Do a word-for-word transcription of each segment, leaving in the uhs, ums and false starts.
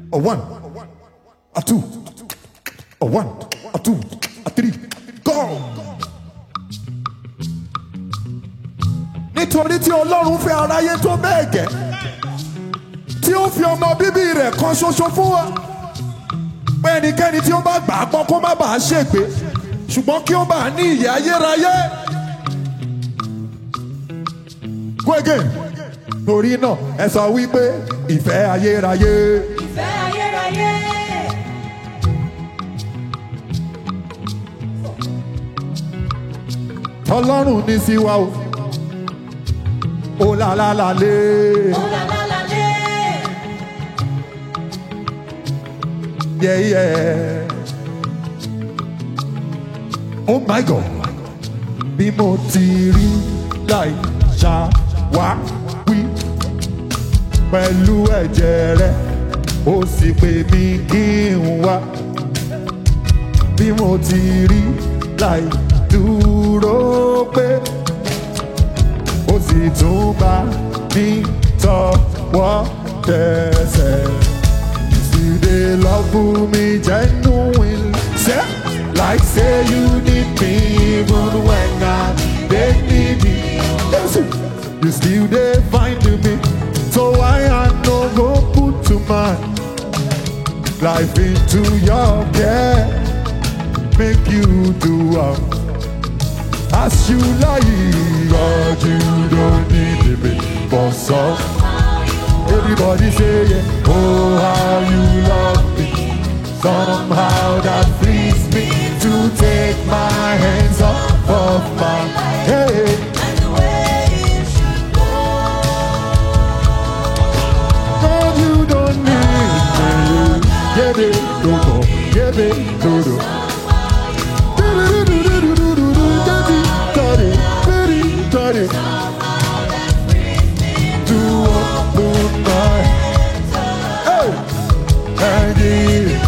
A one, a two, a one, a two, a three, go. Nítorí tí Ọlọ́run fẹ́ aráyé tó bẹ́ẹ̀ gẹ́, tí ó fi ọmọ bíbí rẹ̀ kan ṣoṣo fún wa, pé ẹnikẹ́ni tí ó bá gbà á gbọ́ kó má bàa ṣègbé, ṣùgbọ́n kí ó bá ní ìyè ayérayé. Go again. Torí náà ẹ sọ wípé ìfẹ́ ayérayé. Ìfẹ́ ayérayé. Ọlọ́run ní sí wa o. Ó la la la lé. Ó la la la lé. Yeah, yeah. Oh my God. Bí mo ti rí láì ṣàwá wí pẹ̀lú ẹ̀jẹ̀ rẹ̀, ó sì pè mí kí n wá. Bí mo ti rí láì dúró pé, ó sì tún bá mi tọwọ́ tẹsẹ̀. You dey love me genuine, say like say you need me even when I dey need you. Yes, you still dey find me, so why I no go put to my life into your care, make you do am as you like. God, you don't need me for some. Everybody say yeah. Oh, how you love me. Somehow that frees me to take my hands off of my head. And the way it should go. God, you don't need me. Give it to go. Give it to do. Got it. To open my hey, and give it.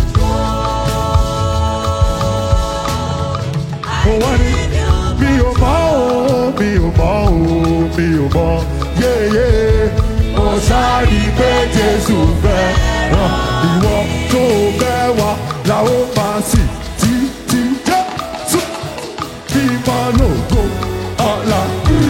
Oh, what is me oh mo, me oh mo, me oh mo, yeah yeah. Oh, sorry, pé Jésù fẹ́ràn ìwọ tó fẹ́ wá la ó máa sì tí tí Jésù bí máa lògo ọ̀la.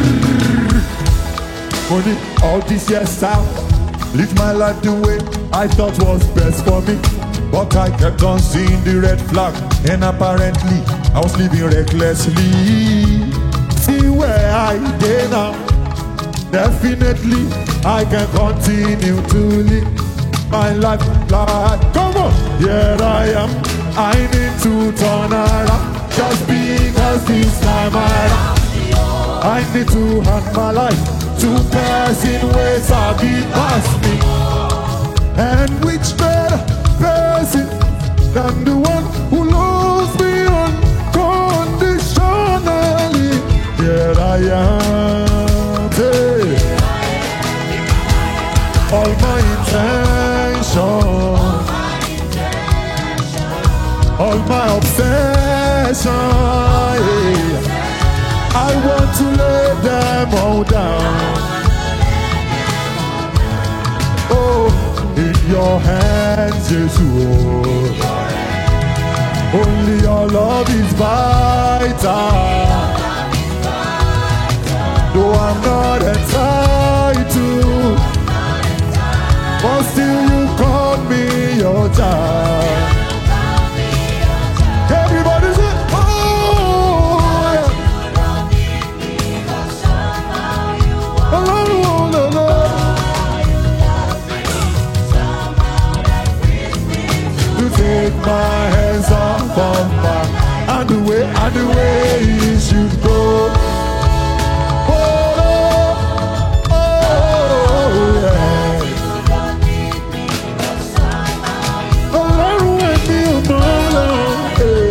Money, all these years I live my life the way I thought was best for me, but I kept on seeing the red flag, and apparently I was living recklessly. See where I dey now, definitely I can continue to live my life like, come on, here I am, I need to turn around, just because this time around I need to hand my life to person ways I be past me. And which better person than the one who loves me unconditionally? Here I am, hey. All my intention, all my obsession, yeah. I want to lay them all down. Oh, in your hands, Jesus. Only your love is vital. Though I'm not entitled, but still you call me your child. Everybody say, oh, yeah. Take my hands off of my, and the way, and the way it should go. Oh, oh, oh yeah. Ọlọ́run ẹ̀mí ọmọ ọlọ́run.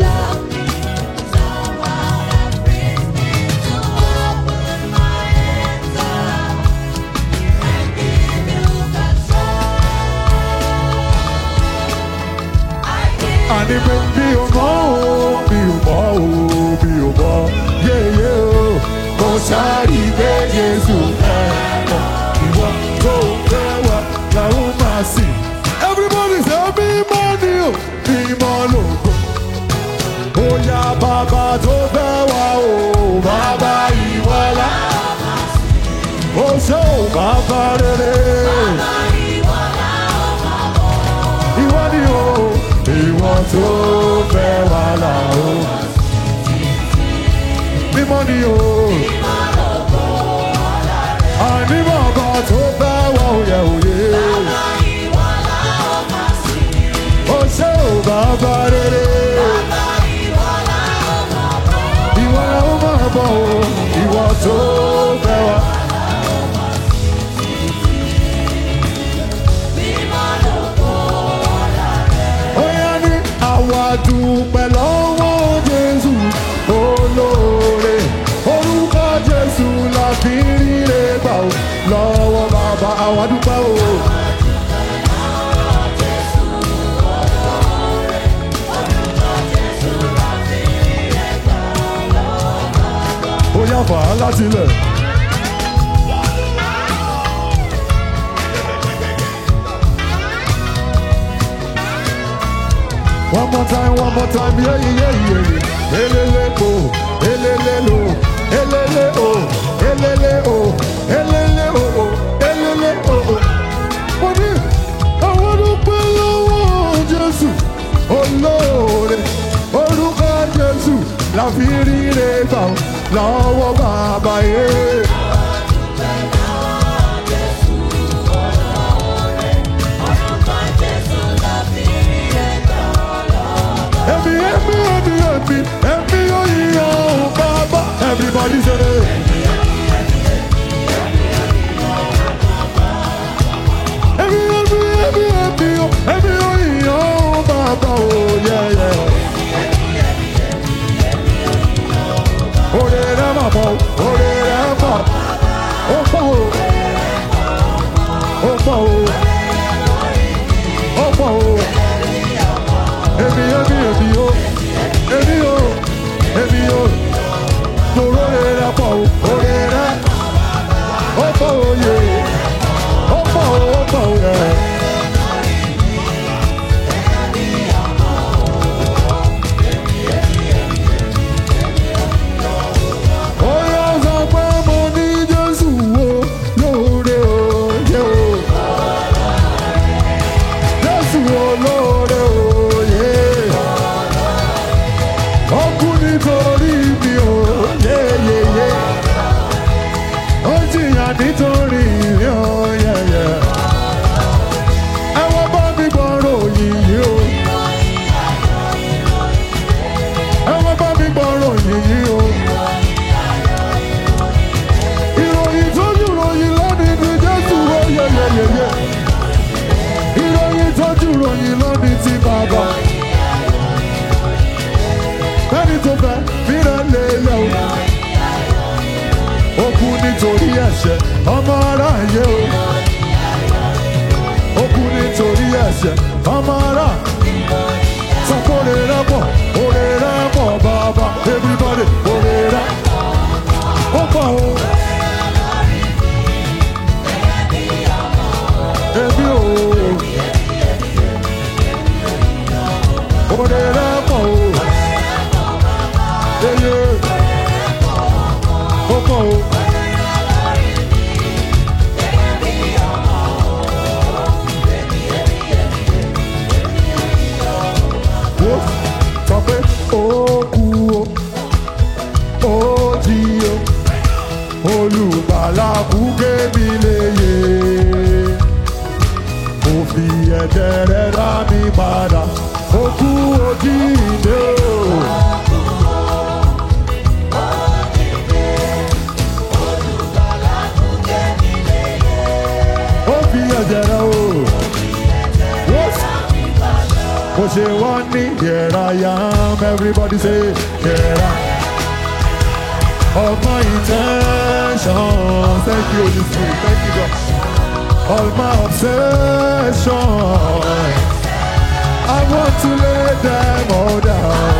Àní pé bí o mọ̀ o, bí o mọ̀ o, bí o mọ̀, yéyé o, kò sáré pé Jésù fẹ́ràn ìwọ tó fẹ́ wá làwọn máa sìn. Everybody. mímọ́ ni o, mímọ́ lògo. Bóyá bàbá tó fẹ́ wá o, bàbá ìwọ́lá. Ó ṣe ò bàbá rere. Ìwọ ni o, ìwọ tó fẹ́ wá là o. Mímọ́ ni o. Àní bàbá tó fẹ́ wá òye òye. Ó ṣe ò bàbá rere. Ìwọ la ó máa bọ̀ o, ìwọ tó fẹ́ wá. Óyá ní àwa dúpẹ́ lọ́wọ́ Jésù olóore. Orúkọ Jésù la fi ríre gbà o, lọ́wọ́ bàbá àwa dúpẹ́ o. Ó yá fà á láti ilẹ̀. One more time, one more time, yeah, yeah, yeah, yeah. Elele o, elele lo, elele o, elele o, elele o, elele o. Mo ní àwọn dúpẹ́ lọ́wọ́ Jésù olóore. Orúkọ Jésù la fi ríre gbà o, lọ́wọ́ bàbá yẹn. Ẹ̀mí ẹ̀mí ẹ̀mí ẹ̀mí ẹ̀mí òyìnbó bàbá. Everybody say it. Ẹ̀mí ẹ̀mí ẹ̀mí ẹ̀mí ẹ̀mí òyìnbó bàbá. Oh yeah yeah. Ore rẹ̀ máa bọ̀, ore rẹ̀ máa. Ó pọ̀ o. Ó pọ̀ o. Ó pọ̀ o. Èmi èmi èmi o, èmi o, èmi o, tòró rẹ̀ rẹ̀ pọ̀ o, òrè rẹ̀, ó pọ̀ o yẹ, ó pọ̀ o, ó pọ̀ o yẹ. Ó yẹ sọ pé mo ní Jésù o, lóore o, yẹ o. Jésù o, lóore o. Nítorí mi ò yéyéyé, ó jìyà nítorí mi ò yẹyẹ. Ẹ wá bá mi gbọ́rọ̀ yìí o. Ẹ wá bá mi gbọ́rọ̀ yìí o. Ìròyìn tó jù ròyìn lónìí ni Jésù ó yẹyẹyẹ. Ìròyìn tó jù ròyìn lónìí ti bàbá. Ẹni tó fẹ́ fírẹ̀ lélẹ̀ o. Ó kú nítorí ẹ̀ṣẹ̀ ọmọ aráyé o. Ó kú nítorí ẹ̀ṣẹ̀ ọmọ ará. Sọ pé òrè rẹ̀ pọ̀, òrè rẹ̀ pọ̀ bàbá. Everybody òrè rẹ̀ ó pọ̀ o. Èmi o. Òrè rẹ̀ pọ̀ o. Eye, ọkọ o. Wo sọ pé ó kú o, ó jí o, olùgbàlà kú kémi léye. Mo fi ẹ̀jẹ̀ rẹ̀ rà mí padà, ó kú ó jíǹde o. Jẹrẹ o, mo ṣe wọ́n ní here I am, everybody say here I am. All my intentions, thank you Holy Spirit, thank you God. All my obsessions, I want to lay them all down.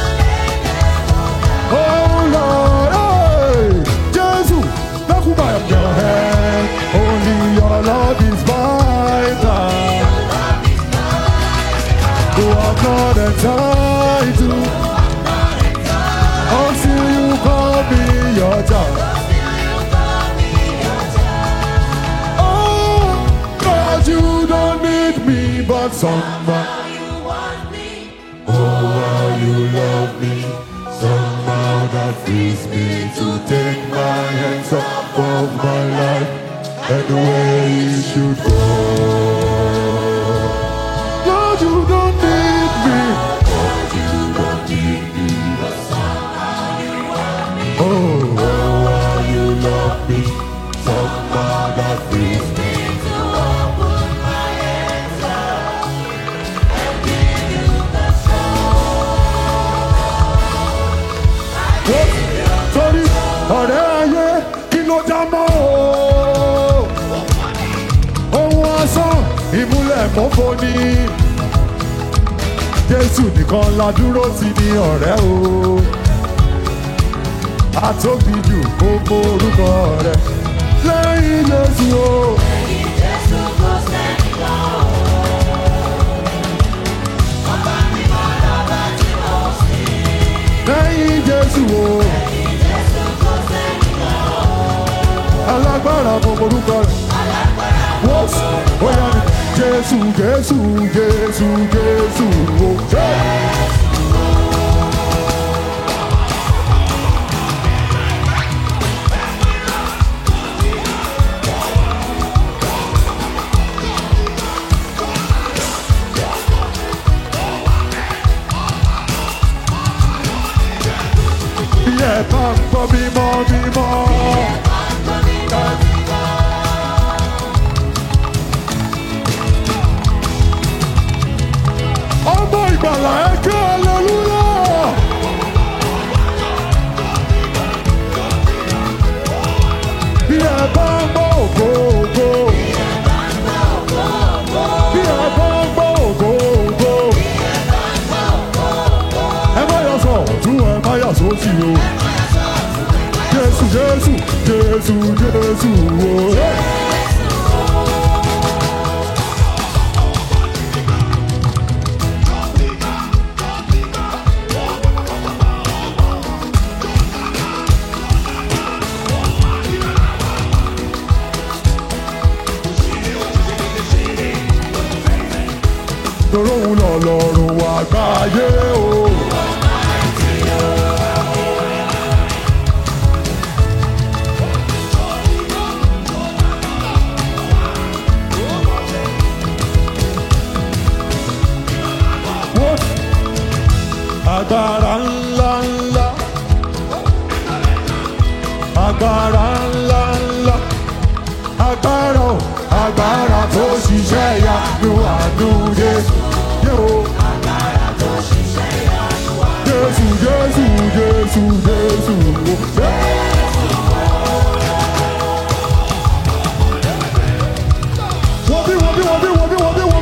Oh Lord, hey, Jesus, look who I am your hand. Only your love is vital. not entitled until you call me your child. Oh, God, you don't need me, but somehow. Oh, how you love me. Somehow that frees me to take my hands off of my life and the way it should go. Lord, you don't need me. Lord, you don't need me, but somehow you want me. Oh, oh, how you love me. Somehow that frees me to open my hands up and give you the soul. Sorry, ọ̀rẹ́ ayé kí ló dá mọ́ o? Ohun asán ìmúlẹ̀ mọ́fọ́ ni. Jésù nìkan la dúró sí ní ọ̀rẹ́ o. Àtóbi jù gbogbo orúkọ rẹ̀ lẹ́yìn Jésù o. Lẹ́yìn Jésù kò sẹ́nìkan o. Ọba mímọ́ lọ́ba tí mo sìn. Lẹ́yìn Jésù o. Lẹ́yìn Jésù kò sẹ́nìkan o. Alágbára gbogbo orúkọ rẹ̀. Alágbára gbogbo orúkọ rẹ̀. Jésù, Jésù, Jésù, Jésù o. Yeah, bang for me more, me more. Ọmọ ìgbàlà ẹ ké hallelujah. Bí ẹ bá ń gbọ́ ògo ògo. Bí ẹ bá ń gbọ́ ògo ògo. Ẹ má yà sọ ọ̀tún ẹ má yà sósì o. Jésù Jésù Jésù Jésù o. Tòrò òun lọ lọ́rùn àgbáyé o. Agbára ńlá ńlá, agbára ńlá ńlá, agbára o, agbára tó ṣiṣẹ́ ìyanu àánú Jésù. Agbára tó ṣiṣẹ́ ìyanu àánú Jésù, Jésù, Jésù, Jésù. Wọ́n bí wọ́n bí wọ́n bí wọ́n bí wọ́n bí wọ́n.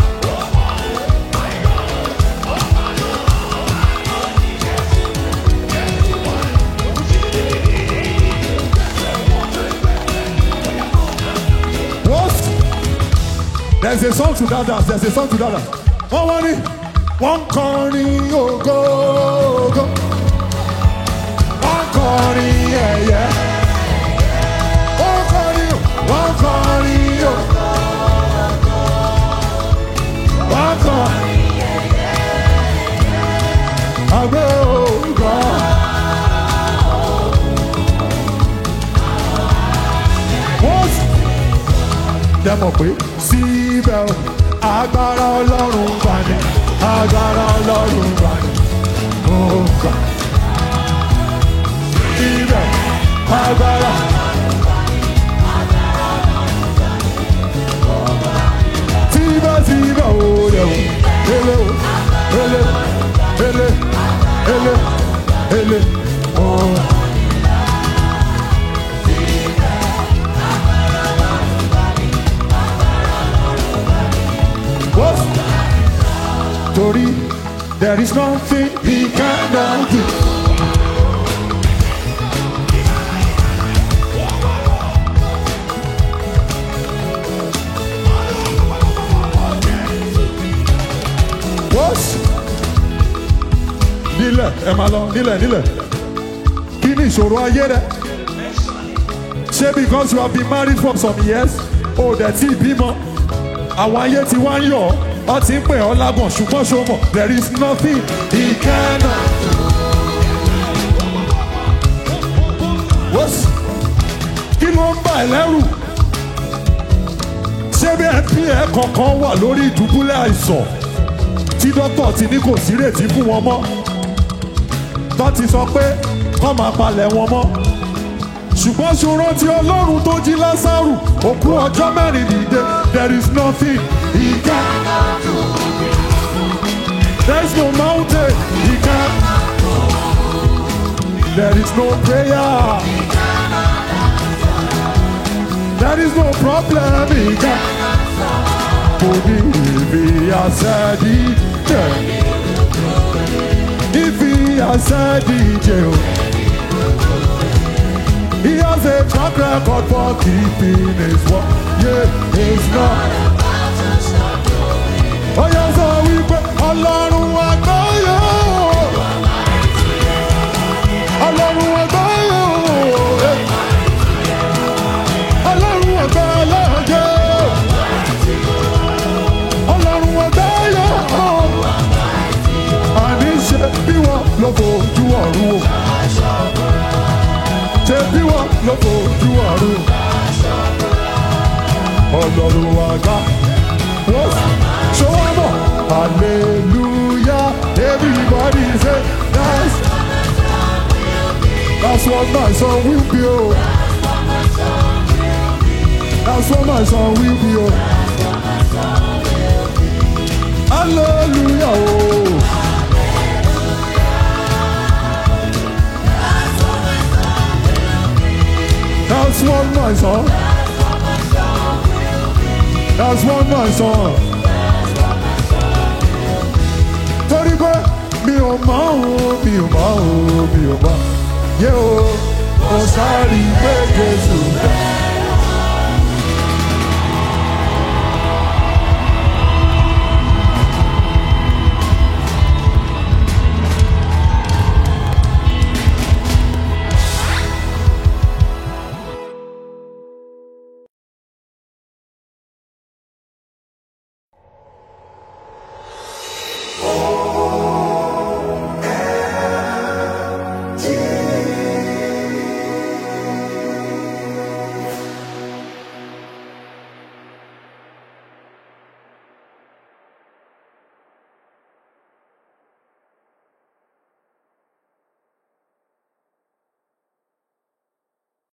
There's a song to that dance. There's a song to that dance. One money, one calling, oh go, go. One calling, yeah, yeah. One calling, one calling, oh. One calling, yeah, yeah. I will go. What? Demo quick. Síbẹ̀ o, agbára Ọlọ́run gbà ní, agbára Ọlọ́run gbà ní, ó gbà. Síbẹ̀ agbára. Síbẹ̀ síbẹ̀ o lè o, ele o, ele, ele, ele, ele, o. Torí, there is nothing he cannot do. What? nílẹ̀ ẹ máa lọ nílẹ̀ nílẹ̀ kí ni ìṣòro ayé rẹ ṣé because you have been married for some years o dẹ̀ tí ì bímọ àwọn ayé tí wá ń yọ̀ ọ́ ti ń pè ọ́ lágàn ṣùgbọ́n ṣó mọ̀ there is nothing he cannot do. Wọ́sì kí ló ń bà ẹ́ lẹ́rù ṣé bí ẹ bí ẹ kọ̀ọ̀kan wà lórí ìdúbúlẹ̀ àìsàn tí dókítà ti ní kò sí ìrètí fún wọn mọ́ tó ti sọ pé kọ́ máa palẹ̀ wọn mọ́ ṣùgbọ́n ṣòro tí ọlọ́run tó jí Lásárù òkú ọjọ́ mẹ́rin dìde there is nothing he cannot do. There is no mountain he cannot do. There is no prayer. There is no problem he cannot solve. For me, if he has said it, if he has said it, he has a track record for keeping his word. Yeah, he's not about to stop doing it. Oh yes, so we pray, Ọlọ́run àgbáyé. Ọlọ́run àgbáyé. Ọlọ́run àgbáyé. Ọlọ́run àgbáyé. Àní ṣe bí wọ́n lọ fojú ọ̀run o. Ṣé bí wọ́n lọ fojú ọ̀run? Ọlọ́run àgbà wọ́n ṣọwọ́ mọ̀ hallelujah everybody say that's that's what my song will be o. That's what my song will be o. Hallelujah o. That's what my song. That's what my song. Torí pé mi ò mọ̀ o, mi ò mọ̀ o, mi ò mọ̀. Yé o, mo sáré pé Jésù dá.